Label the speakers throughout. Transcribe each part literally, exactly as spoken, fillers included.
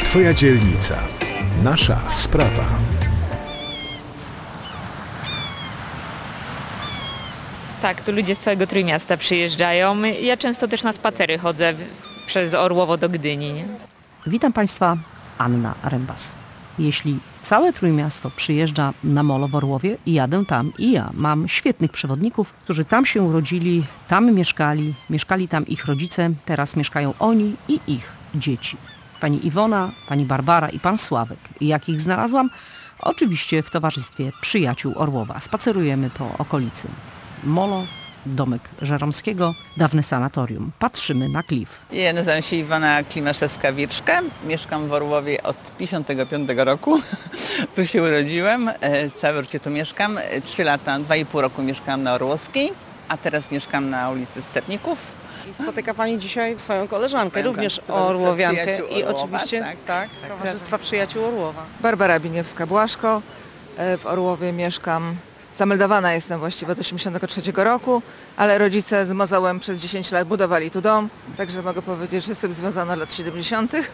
Speaker 1: Twoja dzielnica. Nasza sprawa.
Speaker 2: Tak, tu ludzie z całego Trójmiasta przyjeżdżają. Ja często też na spacery chodzę przez Orłowo do Gdyni. Nie?
Speaker 3: Witam Państwa, Anna Rembas. Jeśli całe Trójmiasto przyjeżdża na molo w Orłowie, jadę tam i ja. Mam świetnych przewodników, którzy tam się urodzili, tam mieszkali, mieszkali tam ich rodzice, teraz mieszkają oni i ich dzieci. Pani Iwona, pani Barbara i pan Sławek. I jak ich znalazłam? Oczywiście w towarzystwie przyjaciół Orłowa. Spacerujemy po okolicy. Molo, domek Żeromskiego, dawne sanatorium. Patrzymy na klif.
Speaker 4: Ja nazywam się Iwona Klimaszewska-Wirczka. Mieszkam w Orłowie od pięćdziesiątego piątego roku. Tu się urodziłem, całe życie tu mieszkam. Trzy lata, dwa i pół roku mieszkałam na Orłowskiej, a teraz mieszkam na ulicy Sterników.
Speaker 3: I spotyka Pani dzisiaj swoją koleżankę,
Speaker 4: Swoją
Speaker 3: również
Speaker 4: koleżankę,
Speaker 3: orłowiankę i
Speaker 4: Orłowa,
Speaker 3: oczywiście
Speaker 4: tak,
Speaker 3: tak, z
Speaker 4: tak,
Speaker 3: Towarzystwa Przyjaciół Orłowa.
Speaker 5: Barbara Biniewska-Błaszko. W Orłowie mieszkam. Zameldowana jestem właściwie od osiemdziesiątego trzeciego roku, ale rodzice z mozołem przez dziesięć lat budowali tu dom, także mogę powiedzieć, że jestem związana od lat siedemdziesiątych.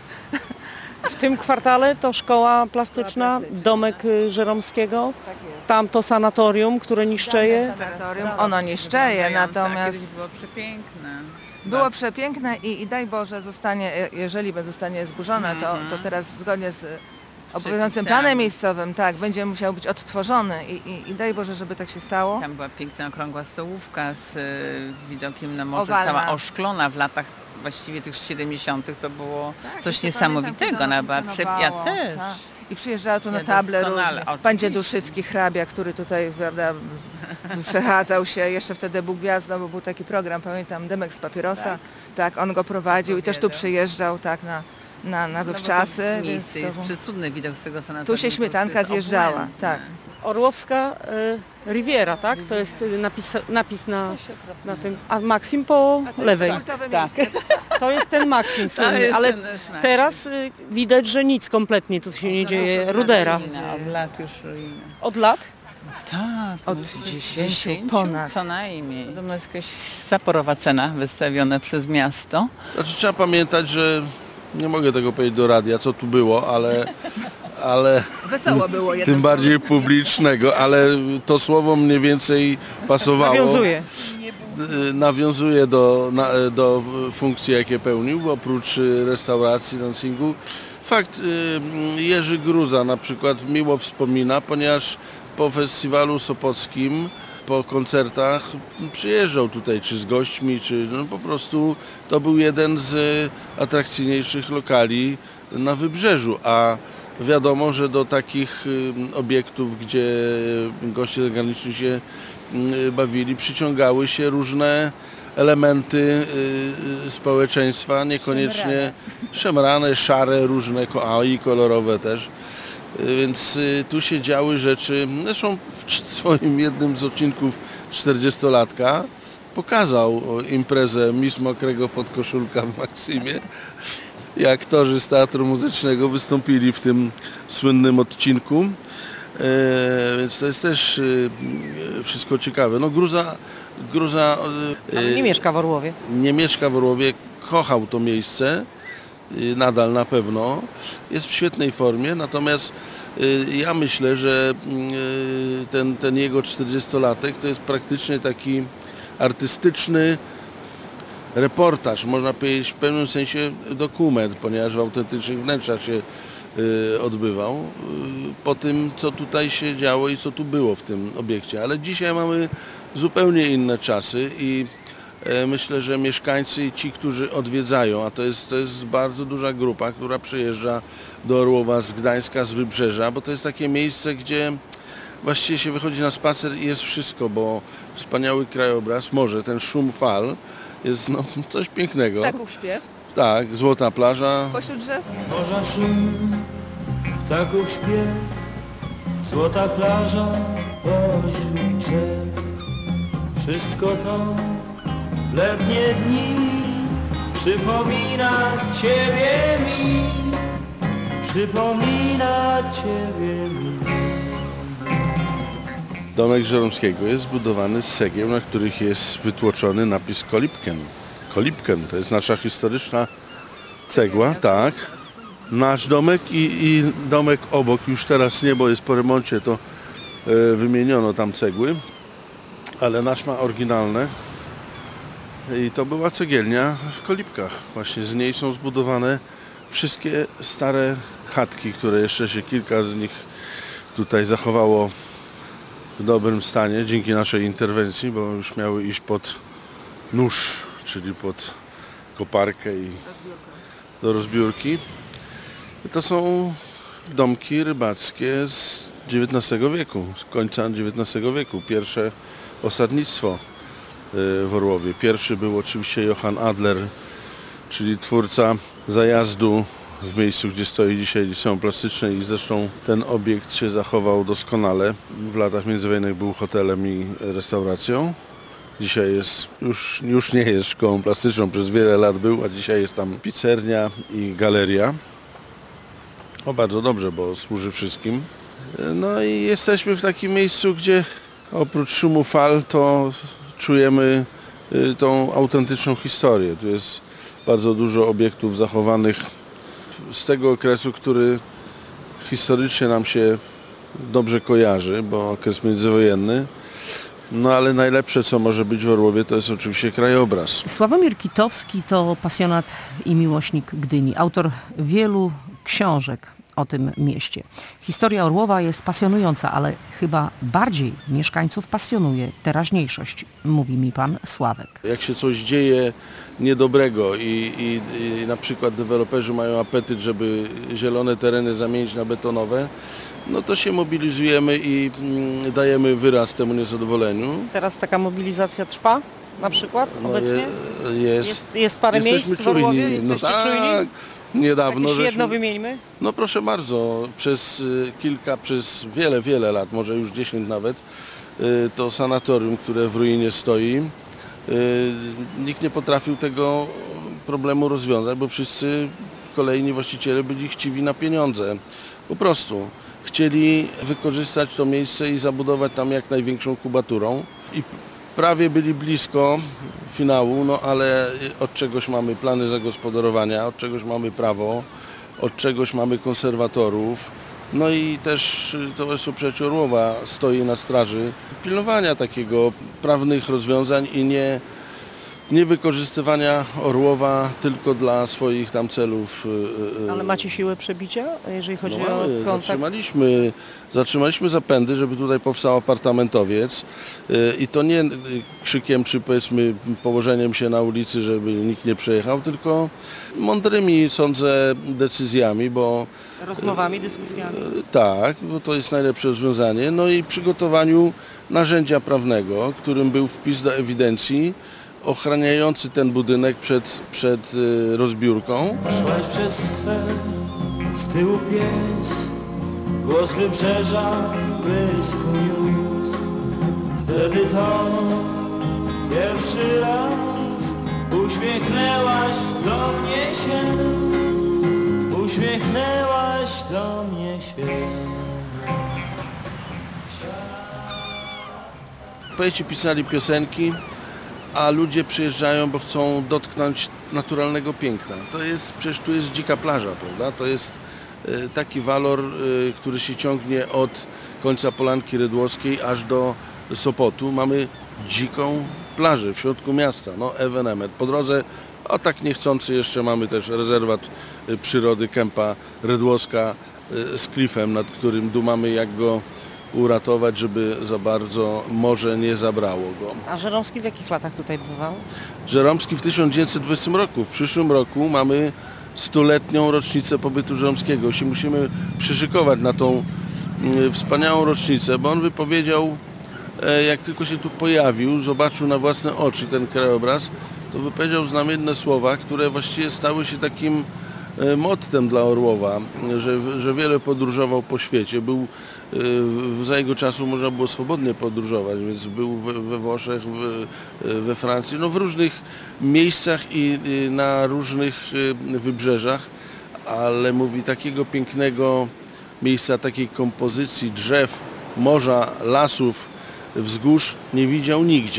Speaker 3: W tym kwartale to szkoła plastyczna, domek Żeromskiego, tam to sanatorium, które niszczeje.
Speaker 5: Sanatorium, ono niszczeje, natomiast
Speaker 4: Kiedyś było przepiękne.
Speaker 5: było przepiękne i, i daj Boże zostanie, jeżeli zostanie zburzone, to, to teraz zgodnie z obowiązującym planem miejscowym, tak, będzie musiał być odtworzony i, i, i daj Boże, żeby tak się stało.
Speaker 4: Tam była piękna okrągła stołówka z y, widokiem na morze,
Speaker 5: Owalna.
Speaker 4: cała oszklona w latach właściwie tych siedemdziesiątych. To było
Speaker 5: Tak,
Speaker 4: coś
Speaker 5: jeszcze
Speaker 4: niesamowitego.
Speaker 5: pamiętam,
Speaker 4: Ona była
Speaker 5: to
Speaker 4: prze... Ja
Speaker 5: funkcjonowało,
Speaker 4: też.
Speaker 5: tak. I przyjeżdżała tu na
Speaker 4: Ja
Speaker 5: table
Speaker 4: doskonale,
Speaker 5: różne. Pan
Speaker 4: oczywiście.
Speaker 5: Dzieduszycki, hrabia, który tutaj, prawda, przechadzał się, jeszcze wtedy był gwiazdą, bo był taki program, pamiętam, Dymek z papierosa, tak, tak on go prowadził i też tu przyjeżdżał, tak, na, na, na wywczasy.
Speaker 4: No,
Speaker 5: więc
Speaker 4: miejsce
Speaker 5: to...
Speaker 4: jest przecudny widok z tego sanatorium.
Speaker 5: Tu się śmietanka
Speaker 4: jest
Speaker 5: zjeżdżała,
Speaker 4: obłędne.
Speaker 5: tak.
Speaker 3: Orłowska y, Riviera, tak? To jest y, napis, napis na, na tym. A Maksim po lewej.
Speaker 5: Kultowe
Speaker 4: Tak.
Speaker 5: miejsce.
Speaker 3: To jest ten Maksim słynny,
Speaker 4: jest
Speaker 3: ale
Speaker 4: ten nasz Maksim.
Speaker 3: teraz y, widać, że nic kompletnie tu się nie dzieje. Rudera.
Speaker 4: Ruina, Od lat już ruina.
Speaker 3: Od lat?
Speaker 4: Tak,
Speaker 5: Od
Speaker 4: no z
Speaker 5: dziesięciu ponad.
Speaker 4: co najmniej. To jest jakaś zaporowa cena wystawiona przez miasto.
Speaker 6: Znaczy, trzeba pamiętać, że nie mogę tego powiedzieć do radia, co tu było, ale, ale
Speaker 5: Wesoło było jednym
Speaker 6: tym bardziej publicznego, ale to słowo mniej więcej pasowało.
Speaker 3: Nawiązuje.
Speaker 6: Y, Nawiązuje do, na, do funkcji, jakie pełnił, bo oprócz y, restauracji, dancingu. Fakt, y, Jerzy Gruza na przykład miło wspomina, ponieważ po festiwalu sopockim, po koncertach przyjeżdżał tutaj, czy z gośćmi, czy no po prostu to był jeden z atrakcyjniejszych lokali na Wybrzeżu, a wiadomo, że do takich y, obiektów, gdzie goście zagraniczni się y, bawili, przyciągały się różne elementy y, y, społeczeństwa, niekoniecznie szemrane, szare, różne, ko- a i kolorowe też. Więc y, tu się działy rzeczy, zresztą w c- swoim jednym z odcinków czterdziestolatka pokazał o, imprezę Miss Mokrego Podkoszulka w Maksimie. I aktorzy z Teatru Muzycznego wystąpili w tym słynnym odcinku. E, więc to jest też y, y, wszystko ciekawe. No Gruza, Gruza y,
Speaker 3: Ale nie mieszka w Orłowie.
Speaker 6: nie mieszka w Orłowie, kochał to miejsce. y, Nadal na pewno. Jest w świetnej formie, natomiast y, ja myślę, że y, ten, ten jego czterdziestolatek to jest praktycznie taki artystyczny reportaż, można powiedzieć w pewnym sensie dokument, ponieważ w autentycznych wnętrzach się y, odbywał, y, po tym co tutaj się działo i co tu było w tym obiekcie. Ale dzisiaj mamy zupełnie inne czasy i e, myślę, że mieszkańcy i ci, którzy odwiedzają, a to jest, to jest bardzo duża grupa, która przyjeżdża do Orłowa z Gdańska, z Wybrzeża, bo to jest takie miejsce, gdzie właściwie się wychodzi na spacer i jest wszystko, bo wspaniały krajobraz, morze, ten szum fal jest no, coś pięknego.
Speaker 5: Ptaków śpiew
Speaker 6: Tak, złota plaża.
Speaker 5: pośród drzew.
Speaker 7: Morza szum, ptaków śpiew, złota plaża pośród drzew. Wszystko to w letnie dni przypomina Ciebie mi, przypomina Ciebie mi.
Speaker 6: Domek Żeromskiego jest zbudowany z cegieł, na których jest wytłoczony napis Kolibken. Kolibken to jest nasza historyczna cegła, tak. nasz domek i, i domek obok. Już teraz nie, bo jest po remoncie, to e, wymieniono tam cegły, ale nasz ma oryginalne. I to była cegielnia w Kolibkach. Właśnie z niej są zbudowane wszystkie stare chatki, które jeszcze się kilka z nich tutaj zachowało w dobrym stanie dzięki naszej interwencji, bo już miały iść pod nóż, czyli pod koparkę i do rozbiórki. To są domki rybackie z dziewiętnastego wieku, z końca dziewiętnastego wieku. Pierwsze osadnictwo w Orłowie. Pierwszy był oczywiście Johann Adler, czyli twórca zajazdu w miejscu, gdzie stoi dzisiaj Liceum Plastyczne i zresztą ten obiekt się zachował doskonale. W latach międzywojennych był hotelem i restauracją. Dzisiaj jest, już, już nie jest szkołą plastyczną, przez wiele lat był, a dzisiaj jest tam pizzernia i galeria. O, bardzo dobrze, bo służy wszystkim. No i jesteśmy w takim miejscu, gdzie oprócz szumu fal to czujemy tą autentyczną historię. Tu jest bardzo dużo obiektów zachowanych z tego okresu, który historycznie nam się dobrze kojarzy, bo okres międzywojenny. No ale najlepsze, co może być w Orłowie, to jest oczywiście krajobraz.
Speaker 3: Sławomir Kitowski to pasjonat i miłośnik Gdyni, autor wielu książek o tym mieście. Historia Orłowa jest pasjonująca, ale chyba bardziej mieszkańców pasjonuje teraźniejszość, mówi mi pan Sławek.
Speaker 6: Jak się coś dzieje niedobrego i, i, i na przykład deweloperzy mają apetyt, żeby zielone tereny zamienić na betonowe, no to się mobilizujemy i mm, dajemy wyraz temu niezadowoleniu.
Speaker 3: Teraz taka mobilizacja trwa na przykład
Speaker 6: no
Speaker 3: obecnie?
Speaker 6: Je, jest,
Speaker 3: jest, jest parę
Speaker 6: jesteśmy
Speaker 3: miejsc w Orłowie?
Speaker 6: czujni.
Speaker 3: Jesteście
Speaker 6: no tak,
Speaker 3: czujni?
Speaker 6: Niedawno.
Speaker 3: Jakieś
Speaker 6: żeśmy,
Speaker 3: jedno wymieńmy?
Speaker 6: No proszę bardzo, przez y, kilka, przez wiele, wiele lat, może już dziesięć nawet, y, to sanatorium, które w ruinie stoi, y, nikt nie potrafił tego problemu rozwiązać, bo wszyscy kolejni właściciele byli chciwi na pieniądze. Po prostu chcieli wykorzystać to miejsce i zabudować tam jak największą kubaturą. I prawie byli blisko finału, no ale od czegoś mamy plany zagospodarowania, od czegoś mamy prawo, od czegoś mamy konserwatorów. No i też Towarzystwo Przyjaciół Orłowa stoi na straży pilnowania takiego prawnych rozwiązań i nie, nie wykorzystywania Orłowa tylko dla swoich tam celów.
Speaker 3: Ale macie siłę przebicia, jeżeli chodzi
Speaker 6: no,
Speaker 3: o
Speaker 6: mamy,
Speaker 3: kontakt?
Speaker 6: Zatrzymaliśmy, zatrzymaliśmy zapędy, żeby tutaj powstał apartamentowiec i to nie krzykiem czy powiedzmy położeniem się na ulicy, żeby nikt nie przejechał, tylko mądrymi, sądzę, decyzjami, bo
Speaker 3: Rozmowami, dyskusjami?
Speaker 6: tak, bo to jest najlepsze rozwiązanie. No i przygotowaniu narzędzia prawnego, którym był wpis do ewidencji ochraniający ten budynek przed, przed y, rozbiórką.
Speaker 7: Szłaś przez sfer, z tyłu pies, głos wybrzeża w błysku niósł. Wtedy to pierwszy raz uśmiechnęłaś do mnie się, uśmiechnęłaś do mnie się.
Speaker 6: Poeci pisali piosenki, a ludzie przyjeżdżają, bo chcą dotknąć naturalnego piękna. To jest, przecież tu jest dzika plaża, prawda? To jest y, taki walor, y, który się ciągnie od końca Polanki Rydłowskiej aż do Sopotu. Mamy dziką plażę w środku miasta, no ewenement. Po drodze, a tak niechcący jeszcze mamy też rezerwat y, przyrody Kępa Rydłowska y, z klifem, nad którym dumamy, jak go uratować, żeby za bardzo morze nie zabrało go.
Speaker 3: A Żeromski w jakich latach tutaj bywał?
Speaker 6: Żeromski w tysiąc dziewięćset dwudziestym roku. W przyszłym roku mamy stuletnią rocznicę pobytu Żeromskiego. Się musimy przyszykować na tą y, wspaniałą rocznicę, bo on wypowiedział, e, jak tylko się tu pojawił, zobaczył na własne oczy ten krajobraz, to wypowiedział znamienne słowa, które właściwie stały się takim mottem dla Orłowa, że, że wiele podróżował po świecie. Był, za jego czasu można było swobodnie podróżować, więc był we, we Włoszech, we, we Francji, no w różnych miejscach i na różnych wybrzeżach, ale mówi, takiego pięknego miejsca, takiej kompozycji drzew, morza, lasów, wzgórz nie widział nigdzie.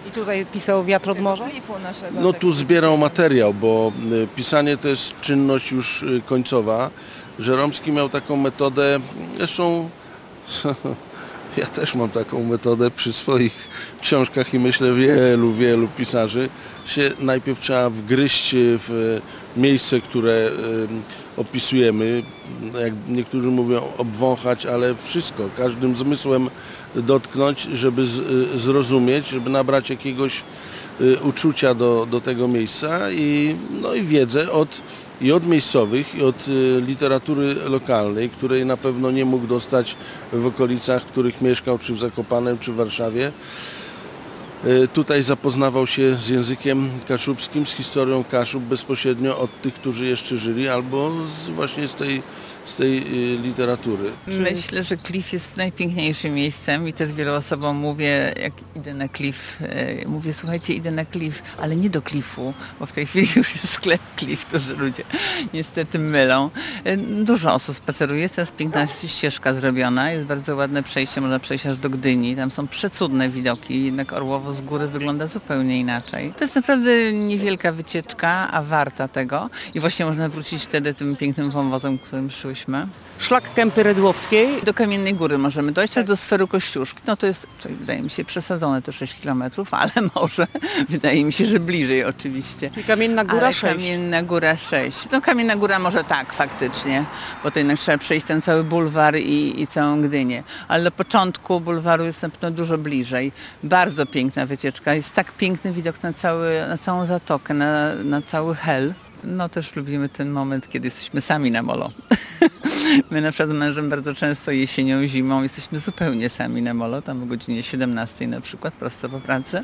Speaker 3: I tutaj pisał Wiatr od morza?
Speaker 5: Klifu naszego,
Speaker 6: No
Speaker 5: tak.
Speaker 6: tu zbierał materiał, bo y, pisanie to jest czynność już y, końcowa. Żeromski miał taką metodę, zresztą ja też mam taką metodę przy swoich książkach i myślę wielu, wielu pisarzy, się najpierw trzeba wgryźć w miejsce, które y, opisujemy, jak niektórzy mówią obwąchać, ale wszystko, każdym zmysłem dotknąć, żeby z, zrozumieć, żeby nabrać jakiegoś y, uczucia do, do tego miejsca i, no i wiedzę od, i od miejscowych, i od y, literatury lokalnej, której na pewno nie mógł dostać w okolicach, w których mieszkał, czy w Zakopanem, czy w Warszawie. Y, tutaj zapoznawał się z językiem kaszubskim, z historią Kaszub bezpośrednio od tych, którzy jeszcze żyli, albo z, właśnie z tej, z tej y, literatury.
Speaker 4: Myślę, że Klif jest najpiękniejszym miejscem i też wielu osobom mówię, jak idę na Klif, e, mówię, słuchajcie, idę na Klif, ale nie do Klifu, bo w tej chwili już jest sklep Klif, którzy ludzie niestety mylą. E, dużo osób spaceruje, jest teraz piękna ścieżka zrobiona, jest bardzo ładne przejście, można przejść aż do Gdyni, tam są przecudne widoki, jednak Orłowo z góry wygląda zupełnie inaczej. To jest naprawdę niewielka wycieczka, a warta tego i właśnie można wrócić wtedy tym pięknym wąwozem, którym szłyśmy.
Speaker 3: Szlak Kępy Redłowskiej.
Speaker 4: Do Kamiennej Góry możemy dojść, aż do sferu Kościuszki. No to jest, czyli wydaje mi się, przesadzone te sześć kilometrów, ale może, wydaje mi się, że bliżej oczywiście.
Speaker 3: I Kamienna Góra
Speaker 4: ale
Speaker 3: sześć.
Speaker 4: Kamienna Góra sześć. No Kamienna Góra może tak, faktycznie, bo to jednak trzeba przejść ten cały bulwar i, i całą Gdynię. Ale do początku bulwaru jest na pewno dużo bliżej. Bardzo piękna wycieczka. Jest tak piękny widok na, cały, na całą zatokę, na, na cały Hel. No też lubimy ten moment, kiedy jesteśmy sami na molo. My na przykład z mężem bardzo często jesienią, zimą jesteśmy zupełnie sami na molo, tam o godzinie siedemnastej na przykład, prosto po pracy.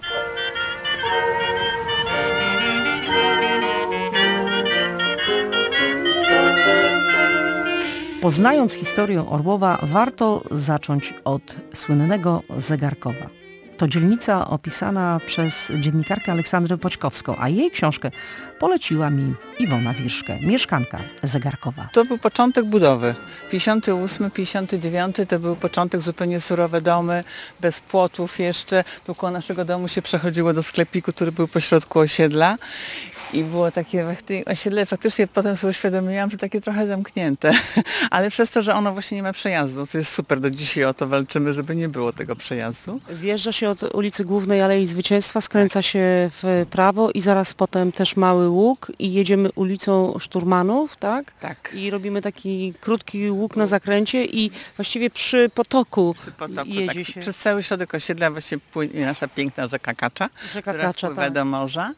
Speaker 3: Poznając historię Orłowa, warto zacząć od słynnego Zegarkowa. To dzielnica opisana przez dziennikarkę Aleksandrę Poćkowską, a jej książkę poleciła mi Iwona Wirszke, mieszkanka Zegarkowa.
Speaker 4: To był początek budowy. pięćdziesiąty ósmy, pięćdziesiąty dziewiąty to był początek, zupełnie surowe domy, bez płotów jeszcze. Tu koło naszego domu się przechodziło do sklepiku, który był pośrodku osiedla. I było takie osiedle, faktycznie potem sobie uświadomiłam, że takie trochę zamknięte, ale przez to, że ono właśnie nie ma przejazdu, to jest super, do dzisiaj o to walczymy, żeby nie było tego przejazdu.
Speaker 3: Wjeżdża się od ulicy Głównej Alei Zwycięstwa, skręca się w prawo i zaraz potem też Mały Łuk i jedziemy ulicą Szturmanów, tak?
Speaker 4: Tak.
Speaker 3: I robimy taki krótki łuk na zakręcie i właściwie przy potoku,
Speaker 4: Przy potoku,
Speaker 3: jedzie
Speaker 4: tak.
Speaker 3: się.
Speaker 4: Przez cały środek osiedla właśnie płynie nasza piękna rzeka Kacza,
Speaker 3: Rzeka
Speaker 4: która
Speaker 3: Kacza,
Speaker 4: wpływa
Speaker 3: tak.
Speaker 4: do morza.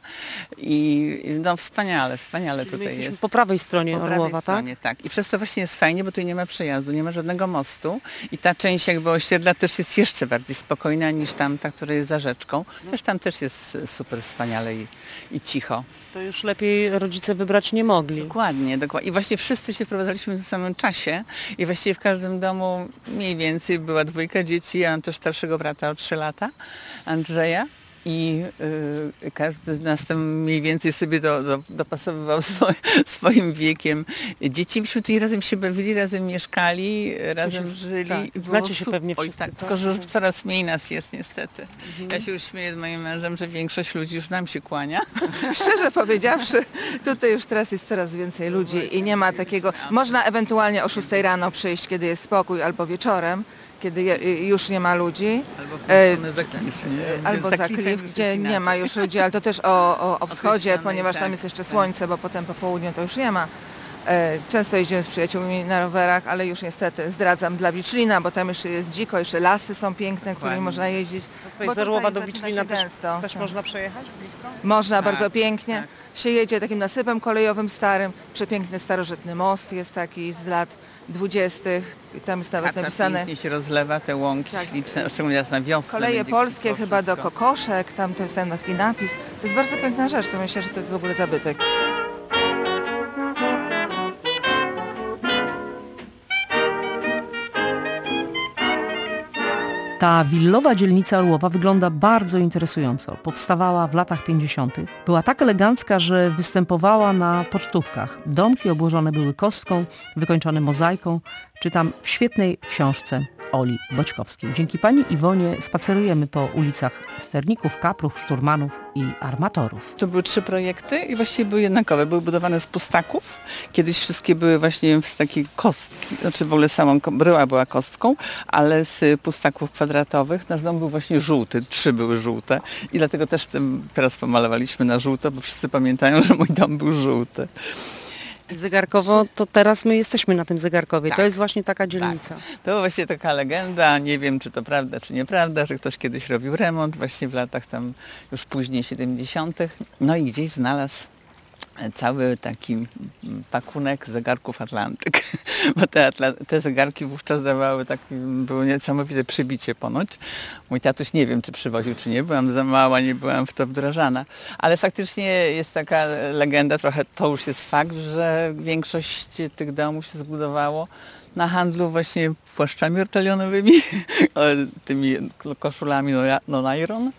Speaker 4: I no wspaniale, wspaniale
Speaker 3: My
Speaker 4: tutaj
Speaker 3: jesteśmy
Speaker 4: jest.
Speaker 3: po prawej stronie
Speaker 4: Po prawej
Speaker 3: Orłowa,
Speaker 4: stronie, tak? I przez to właśnie jest fajnie, bo tu nie ma przejazdu, nie ma żadnego mostu i ta część jakby osiedla też jest jeszcze bardziej spokojna niż tamta, która jest za rzeczką. Też tam też jest super wspaniale i, i cicho.
Speaker 3: To już lepiej rodzice wybrać nie mogli.
Speaker 4: Dokładnie, dokładnie. I właśnie wszyscy się wprowadzaliśmy w tym samym czasie i właściwie w każdym domu mniej więcej była dwójka dzieci. Ja mam też starszego brata o trzy lata, Andrzeja. I y, każdy z nas tam mniej więcej sobie do, do, dopasowywał swoim, swoim wiekiem dzieci. Myśmy tutaj razem się bawili, razem mieszkali, razem
Speaker 3: jest-
Speaker 4: żyli.
Speaker 3: tak,
Speaker 4: I było
Speaker 3: znacie się
Speaker 4: super.
Speaker 3: pewnie
Speaker 4: Oj,
Speaker 3: wszyscy,
Speaker 4: tak,
Speaker 3: co?
Speaker 4: tylko że już coraz mniej nas jest niestety.
Speaker 3: Mhm.
Speaker 4: Ja się już śmieję z moim mężem, że większość ludzi już nam się kłania.
Speaker 5: Szczerze powiedziawszy, tutaj już teraz jest coraz więcej ludzi i nie ma takiego... Można ewentualnie o szóstej rano przyjść, kiedy jest spokój, albo wieczorem, kiedy je, już nie ma ludzi.
Speaker 4: Albo w
Speaker 5: E,
Speaker 4: stronę za klif, nie?
Speaker 5: Albo
Speaker 4: Za
Speaker 5: za
Speaker 4: klifem
Speaker 5: klif,
Speaker 4: już
Speaker 5: gdzie
Speaker 4: jest
Speaker 5: nie
Speaker 4: inaczej.
Speaker 5: ma już ludzi, ale to też o, o, o wschodzie,
Speaker 4: Określonej,
Speaker 5: ponieważ tam
Speaker 4: tak,
Speaker 5: jest jeszcze
Speaker 4: tak.
Speaker 5: słońce, bo potem po południu to już nie ma. E, Często jeździmy z przyjaciółmi na rowerach, ale już niestety zdradzam dla Wiczlina, bo tam jeszcze jest dziko, jeszcze lasy są piękne, którymi
Speaker 4: Dokładnie.
Speaker 5: można jeździć.
Speaker 3: Tutaj
Speaker 5: bo
Speaker 3: z Orłowa do
Speaker 5: zaczyna
Speaker 3: Wiczlina
Speaker 5: się
Speaker 3: też,
Speaker 5: gęsto.
Speaker 3: też
Speaker 5: Tak.
Speaker 3: można przejechać blisko?
Speaker 5: Można
Speaker 4: Tak,
Speaker 5: bardzo pięknie.
Speaker 4: tak.
Speaker 5: Się jedzie takim nasypem kolejowym starym. Przepiękny starożytny most jest taki z lat dwudziestych. Tam jest nawet
Speaker 4: Kacza
Speaker 5: napisane
Speaker 4: pięknie się rozlewa, te łąki
Speaker 5: Tak.
Speaker 4: śliczne, szczególnie teraz na wiosnę.
Speaker 5: Koleje
Speaker 4: będzie
Speaker 5: polskie
Speaker 4: kwitło
Speaker 5: chyba do
Speaker 4: wszystko.
Speaker 5: kokoszek. Tam to jest ten taki napis. To jest bardzo piękna rzecz. To myślę, że to jest w ogóle zabytek.
Speaker 3: Ta willowa dzielnica Orłowa wygląda bardzo interesująco. Powstawała w latach pięćdziesiątych. Była tak elegancka, że występowała na pocztówkach. Domki obłożone były kostką, wykończone mozaiką. Czytam w świetnej książce Oli Boćkowskiej. Dzięki pani Iwonie spacerujemy po ulicach sterników, kaprów, szturmanów i armatorów.
Speaker 4: To były trzy projekty i właściwie były jednakowe. Były budowane z pustaków. Kiedyś wszystkie były właśnie z takiej kostki, znaczy w ogóle samą bryła była kostką, ale z pustaków kwadratowych. Nasz dom był właśnie żółty, trzy były żółte i dlatego też tym teraz pomalowaliśmy na żółto, bo wszyscy pamiętają, że mój dom był żółty.
Speaker 3: Zegarkowo to teraz my jesteśmy na tym Zegarkowie.
Speaker 4: Tak.
Speaker 3: To jest właśnie taka dzielnica.
Speaker 4: Tak. To była właśnie taka legenda, nie wiem czy to prawda czy nieprawda, że ktoś kiedyś robił remont właśnie w latach tam już później siedemdziesiątych. No i gdzieś znalazł cały taki pakunek zegarków Atlantyk, bo te, Atla- te zegarki wówczas dawały takie, było niesamowite przybicie ponoć. Mój tatuś nie wiem, czy przywoził, czy nie, byłam za mała, nie byłam w to wdrażana, ale faktycznie jest taka legenda, trochę to już jest fakt, że większość tych domów się zbudowało na handlu właśnie płaszczami ortalionowymi, tymi koszulami non-iron.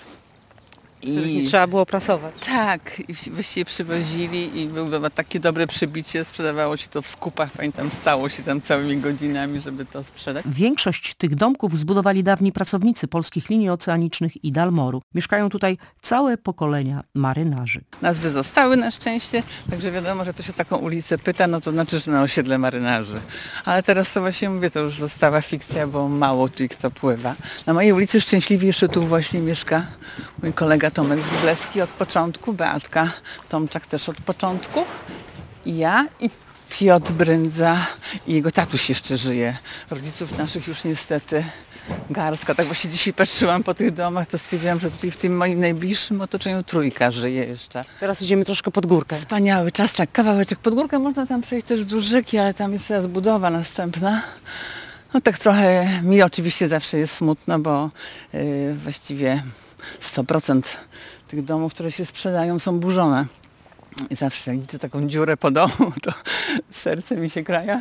Speaker 3: I trzeba było prasować.
Speaker 4: Tak, i właściwie przywozili i było takie dobre przybicie, sprzedawało się to w skupach, pamiętam, stało się tam całymi godzinami, żeby to sprzedać.
Speaker 3: Większość tych domków zbudowali dawni pracownicy polskich linii oceanicznych i Dalmoru. Mieszkają tutaj całe pokolenia marynarzy.
Speaker 4: Nazwy zostały na szczęście, także wiadomo, że to się taką ulicę pyta, no to znaczy, że na osiedle marynarzy. Ale teraz to właśnie mówię, to już została fikcja, bo mało tu kto pływa. Na mojej ulicy Szczęśliwi jeszcze tu właśnie mieszka mój kolega Tomek Wróblewski od początku, Beatka Tomczak też od początku, i ja i Piotr Bryndza i jego tatuś jeszcze żyje. Rodziców naszych już niestety garstka. Tak właśnie dzisiaj patrzyłam po tych domach, to stwierdziłam, że tutaj w tym moim najbliższym otoczeniu trójka żyje jeszcze.
Speaker 3: Teraz idziemy troszkę pod górkę.
Speaker 4: Wspaniały czas, tak, kawałeczek pod górkę. Można tam przejść też wzdłuż rzeki, ale tam jest teraz budowa następna. No tak trochę mi oczywiście zawsze jest smutno, bo yy, właściwie sto procent tych domów, które się sprzedają, są burzone. I zawsze jak widzę taką dziurę po domu, to serce mi się kraja.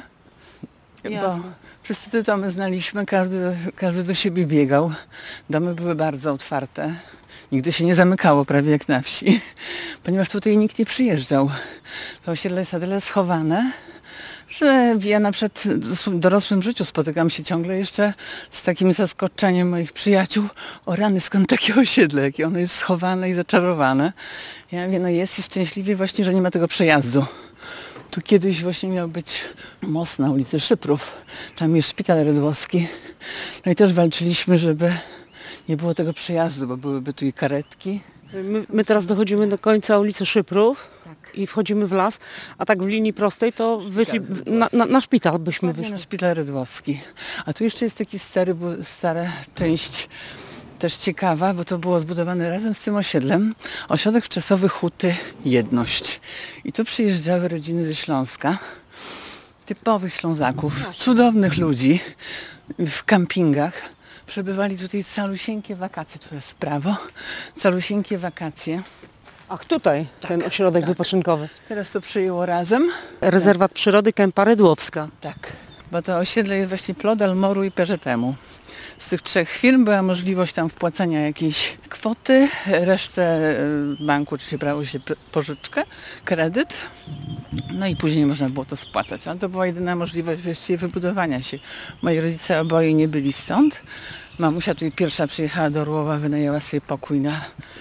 Speaker 4: Bo wszyscy te domy znaliśmy, każdy, każdy do siebie biegał. Domy były bardzo otwarte. Nigdy się nie zamykało, prawie jak na wsi, ponieważ tutaj nikt nie przyjeżdżał. To osiedle jest na tyle schowane, że ja na przykład w dorosłym życiu spotykam się ciągle jeszcze z takim zaskoczeniem moich przyjaciół. O rany, skąd takie osiedle, jakie ono jest schowane i zaczarowane. Ja mówię, no jest i szczęśliwie właśnie, że nie ma tego przejazdu. Tu kiedyś właśnie miał być most na ulicy Szyprów. Tam jest szpital redłowski. No i też walczyliśmy, żeby nie było tego przejazdu, bo byłyby tu i karetki.
Speaker 3: My, my teraz dochodzimy do końca ulicy Szyprów i wchodzimy w las, a tak w linii prostej to wyszli, na, na, na szpital byśmy wyszli.
Speaker 4: Na szpital redłowski. A tu jeszcze jest taki stary, stara część też ciekawa, bo to było zbudowane razem z tym osiedlem. Ośrodek wczasowy Huty Jedność. I tu przyjeżdżały rodziny ze Śląska, typowych Ślązaków, cudownych ludzi w kampingach. Przebywali tutaj calusieńkie wakacje, tu jest w prawo, calusieńkie wakacje.
Speaker 3: Ach, tutaj tak, ten ośrodek tak. wypoczynkowy.
Speaker 4: Teraz to przyjęło razem.
Speaker 3: Rezerwat przyrody Kępa Redłowska.
Speaker 4: Tak, bo to osiedle jest właśnie plod Dalmoru i P Z M-u. Z tych trzech firm była możliwość tam wpłacania jakiejś kwoty, resztę banku, czy się brało się pożyczkę, kredyt, no i później można było to spłacać. Ale to była jedyna możliwość właściwie wybudowania się. Moi rodzice oboje nie byli stąd. Mamusia tutaj pierwsza przyjechała do Orłowa, wynajęła sobie pokój na,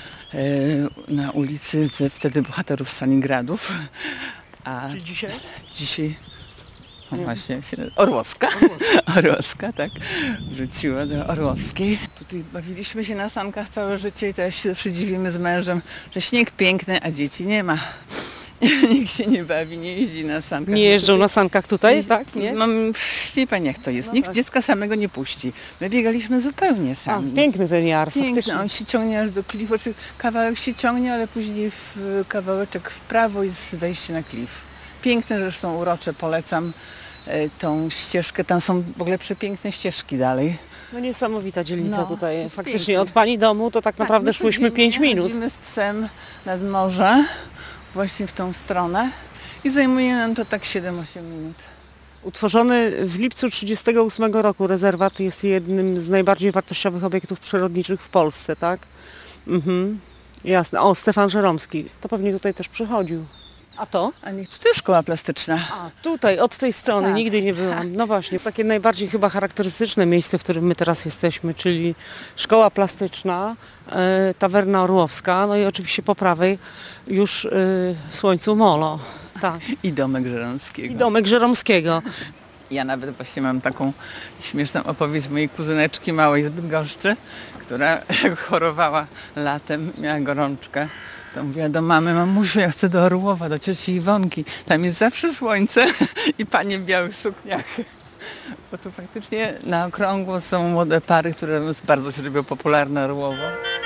Speaker 4: na ulicy ze wtedy bohaterów Stalingradów. A
Speaker 3: czy dzisiaj?
Speaker 4: Dzisiaj... No właśnie, Orłowska. Orłowska. Orłowska, tak. Wróciła do Orłowskiej. Tutaj bawiliśmy się na sankach całe życie i teraz się zawsze dziwimy z mężem, że śnieg piękny, a dzieci nie ma. Nikt się nie bawi, nie jeździ na sankach.
Speaker 3: Nie jeżdżą na sankach tutaj, nie, tak? Nie?
Speaker 4: Mam, wie pani jak to jest.
Speaker 3: No
Speaker 4: Nikt
Speaker 3: tak.
Speaker 4: dziecka samego nie puści. My biegaliśmy zupełnie sami.
Speaker 3: A, piękny ten jar,
Speaker 4: piękny.
Speaker 3: faktycznie.
Speaker 4: On się ciągnie aż do klifu. Kawałek się ciągnie, ale później w kawałeczek w prawo jest wejście na klif. Piękne, zresztą urocze, polecam tą ścieżkę. Tam są w ogóle przepiękne ścieżki dalej.
Speaker 3: No niesamowita dzielnica
Speaker 4: no,
Speaker 3: tutaj. Faktycznie
Speaker 4: pięknie.
Speaker 3: Od pani domu to tak naprawdę tak, szłyśmy pięć minut.
Speaker 4: Chodzimy z psem nad morze, właśnie w tą stronę i zajmuje nam to tak siedem osiem minut.
Speaker 3: Utworzony w lipcu trzydziestego ósmego roku rezerwat jest jednym z najbardziej wartościowych obiektów przyrodniczych w Polsce, tak? Mhm. Jasne. O, Stefan Żeromski. To pewnie tutaj też przychodził. A to?
Speaker 4: A niech to jest szkoła plastyczna.
Speaker 3: A, tutaj, od tej strony,
Speaker 4: Tak.
Speaker 3: nigdy nie byłam. No właśnie, takie najbardziej chyba charakterystyczne miejsce, w którym my teraz jesteśmy, czyli szkoła plastyczna, e, tawerna Orłowska, no i oczywiście po prawej już e, w słońcu Molo. Tak.
Speaker 4: I domek Żeromskiego.
Speaker 3: I domek Żeromskiego.
Speaker 4: Ja nawet właśnie mam taką śmieszną opowieść mojej kuzyneczki małej z Bydgoszczy, która jak chorowała latem, miała gorączkę. To mówiła do mamy: mamusiu, ja chcę do Orłowa, do cioci Iwonki. Tam jest zawsze słońce i panie w białych sukniach. Bo tu faktycznie na okrągło są młode pary, które bardzo się robią popularne Orłowo.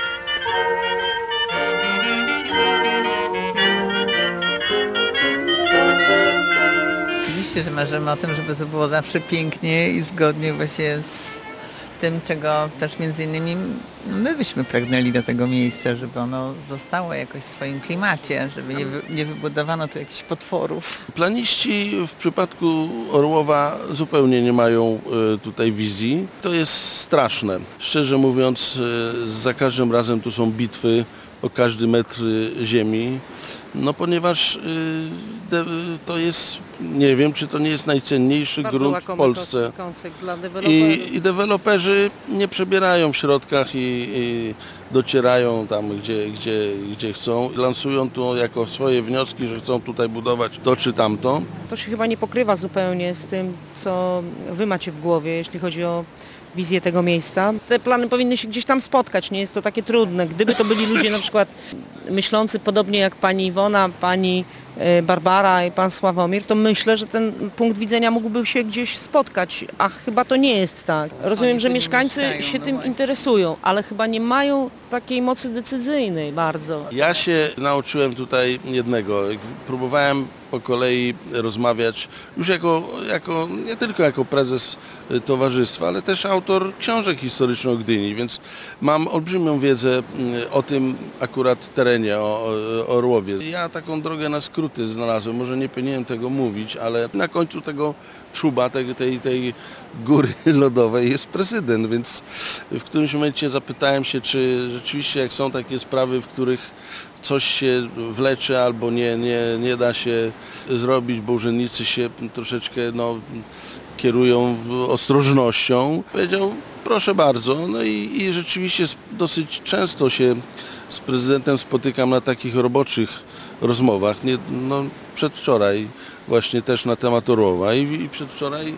Speaker 4: Oczywiście, że marzymy o tym, żeby to było zawsze pięknie i zgodnie właśnie z tym, czego też między innymi my byśmy pragnęli do tego miejsca, żeby ono zostało jakoś w swoim klimacie, żeby nie, wy, nie wybudowano tu jakichś potworów.
Speaker 6: Planiści w przypadku Orłowa zupełnie nie mają e, tutaj wizji. To jest straszne. Szczerze mówiąc, e, za każdym razem tu są bitwy o każdy metr ziemi, no ponieważ y, de, to jest, nie wiem, czy to nie jest najcenniejszy
Speaker 3: Bardzo
Speaker 6: grunt w Polsce.
Speaker 3: kąsek dla deweloperów.
Speaker 6: I, I deweloperzy nie przebierają w środkach i, i docierają tam, gdzie, gdzie, gdzie chcą. Lansują to jako swoje wnioski, że chcą tutaj budować to czy tamto.
Speaker 3: To się chyba nie pokrywa zupełnie z tym, co wy macie w głowie, jeśli chodzi o wizję tego miejsca. Te plany powinny się gdzieś tam spotkać, nie jest to takie trudne. Gdyby to byli ludzie na przykład myślący podobnie jak pani Iwona, pani Barbara i pan Sławomir, to myślę, że ten punkt widzenia mógłby się gdzieś spotkać, a chyba to nie jest tak. Rozumiem,
Speaker 4: Oni
Speaker 3: że
Speaker 4: tu nie
Speaker 3: mieszkańcy
Speaker 4: mieszkają,
Speaker 3: się
Speaker 4: no
Speaker 3: tym
Speaker 4: właśnie.
Speaker 3: interesują, ale chyba nie mają takiej mocy decyzyjnej bardzo.
Speaker 6: Ja się nauczyłem tutaj jednego. Jak próbowałem po kolei rozmawiać już jako, jako, nie tylko jako prezes towarzystwa, ale też autor książek historycznych o Gdyni, więc mam olbrzymią wiedzę o tym akurat terenie, o, o Orłowie. Ja taką drogę na skróty znalazłem, może nie powinienem tego mówić, ale na końcu tego czuba, tej, tej, tej góry lodowej jest prezydent, więc w którymś momencie zapytałem się, czy rzeczywiście jak są takie sprawy, w których coś się wlecze albo nie, nie, nie da się zrobić, bo urzędnicy się troszeczkę no, kierują ostrożnością. Powiedział: proszę bardzo. No i, i rzeczywiście dosyć często się z prezydentem spotykam na takich roboczych rozmowach. Nie, no, przedwczoraj właśnie też na temat Orłowa i, i przedwczoraj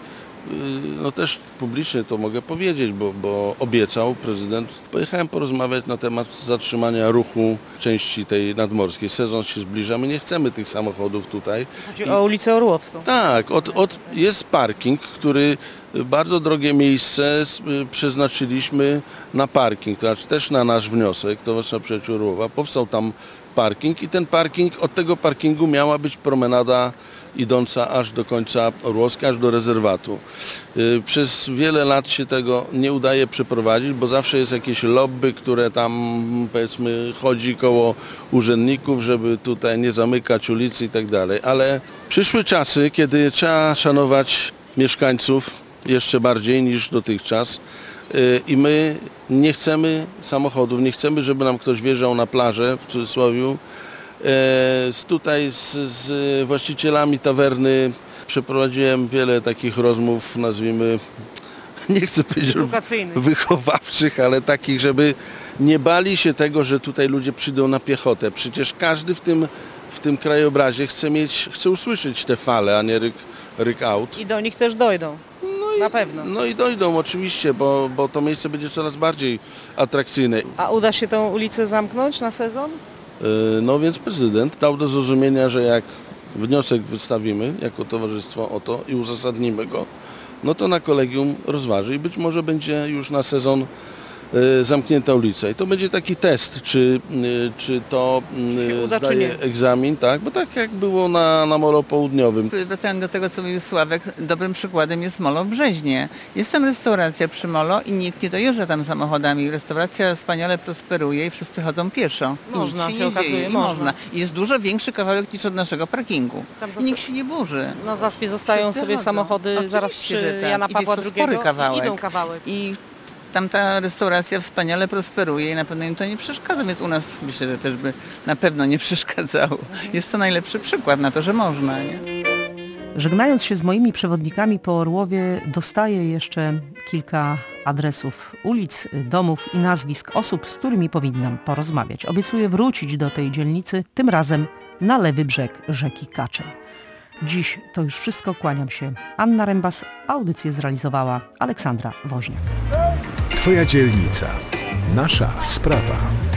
Speaker 6: no też publicznie to mogę powiedzieć, bo, bo obiecał prezydent. Pojechałem porozmawiać na temat zatrzymania ruchu części tej nadmorskiej. Sezon się zbliża, my nie chcemy tych samochodów tutaj.
Speaker 3: Chodzi o ulicę Orłowską.
Speaker 6: Tak, od, od, jest parking, który bardzo drogie miejsce przeznaczyliśmy na parking, to znaczy też na nasz wniosek, Towarzystwa Przyjaciół Orłowa. Powstał tam parking i ten parking, od tego parkingu miała być promenada idąca aż do końca Orłowska, aż do rezerwatu. Przez wiele lat się tego nie udaje przeprowadzić, bo zawsze jest jakieś lobby, które tam powiedzmy chodzi koło urzędników, żeby tutaj nie zamykać ulicy i tak dalej. Ale przyszły czasy, kiedy trzeba szanować mieszkańców jeszcze bardziej niż dotychczas i my nie chcemy samochodów, nie chcemy, żeby nam ktoś wjeżdżał na plażę, w cudzysłowie. Z, tutaj z, z właścicielami tawerny przeprowadziłem wiele takich rozmów, nazwijmy, nie chcę powiedzieć wychowawczych, ale takich, żeby nie bali się tego, że tutaj ludzie przyjdą na piechotę. Przecież każdy w tym, w tym krajobrazie chce mieć, chce usłyszeć te fale, a nie ryk, ryk aut.
Speaker 3: I do nich też dojdą.
Speaker 6: No i,
Speaker 3: na pewno.
Speaker 6: No i dojdą oczywiście, bo, bo to miejsce będzie coraz bardziej atrakcyjne.
Speaker 3: A uda się tą ulicę zamknąć na sezon?
Speaker 6: No więc prezydent dał do zrozumienia, że jak wniosek wystawimy jako towarzystwo o to i uzasadnimy go, no to na kolegium rozważy i być może będzie już na sezon zamknięta ulica. I to będzie taki test, czy, czy to
Speaker 3: uda,
Speaker 6: zdaje
Speaker 3: czy
Speaker 6: egzamin, tak? Bo tak jak było na, na Molo Południowym.
Speaker 4: Wracając do tego, co mówił Sławek, dobrym przykładem jest Molo w Brzeźnie. Jest tam restauracja przy Molo i nikt nie dojeżdża tam samochodami. Restauracja wspaniale prosperuje i wszyscy chodzą pieszo. I
Speaker 3: Można,
Speaker 4: nic
Speaker 3: się
Speaker 4: nie
Speaker 3: okazuje,
Speaker 4: dzieje. I
Speaker 3: można.
Speaker 4: można. I jest dużo większy kawałek niż od naszego parkingu.
Speaker 3: Tam
Speaker 4: I
Speaker 3: zas-
Speaker 4: nikt się nie burzy.
Speaker 3: Na zaspie zostają
Speaker 4: Wszyscy
Speaker 3: sobie
Speaker 4: chodzą.
Speaker 3: samochody
Speaker 4: Oczywiście,
Speaker 3: zaraz
Speaker 4: że
Speaker 3: przy
Speaker 4: tak.
Speaker 3: Jana
Speaker 4: I
Speaker 3: Pawła
Speaker 4: jest to
Speaker 3: drugiego
Speaker 4: spory kawałek.
Speaker 3: i idą kawałek.
Speaker 4: I tam ta restauracja wspaniale prosperuje i na pewno im to nie przeszkadza, więc u nas myślę, że też by na pewno nie przeszkadzało. Jest to najlepszy przykład na to, że można, nie?
Speaker 3: Żegnając się z moimi przewodnikami po Orłowie, dostaję jeszcze kilka adresów ulic, domów i nazwisk osób, z którymi powinnam porozmawiać. Obiecuję wrócić do tej dzielnicy, tym razem na lewy brzeg rzeki Kaczej. Dziś to już wszystko, kłaniam się. Anna Rembas, audycję zrealizowała Aleksandra Woźniak.
Speaker 1: Twoja dzielnica. Nasza sprawa.